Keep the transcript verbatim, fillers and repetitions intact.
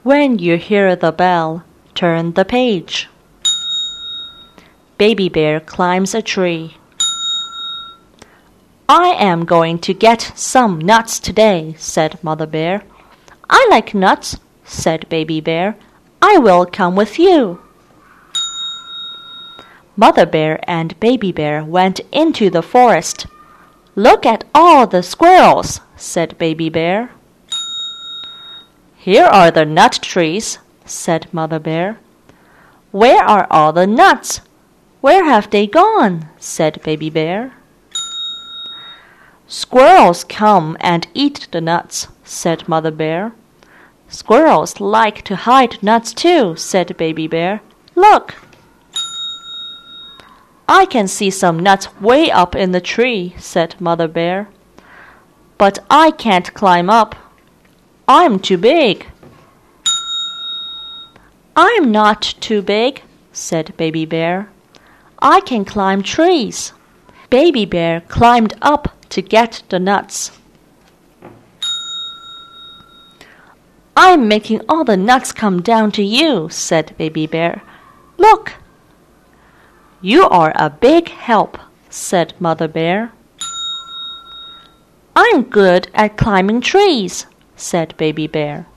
When you hear the bell, turn the page. Baby Bear climbs a tree. I am going to get some nuts today, said Mother Bear. I like nuts, said Baby Bear. I will come with you. Mother Bear and Baby Bear went into the forest. Look at all the squirrels, said Baby Bear. Here are the nut trees, said Mother Bear. Where are all the nuts? Where have they gone? Said Baby Bear. Squirrels come and eat the nuts, said Mother Bear. Squirrels like to hide nuts too, said Baby Bear. Look! I can see some nuts way up in the tree, said Mother Bear. But I can't climb up. I'm too big. I'm not too big, said Baby Bear. I can climb trees. Baby Bear climbed up to get the nuts. I'm making all the nuts come down to you, said Baby Bear. Look! You are a big help, said Mother Bear. I'm good at climbing trees, said Baby Bear.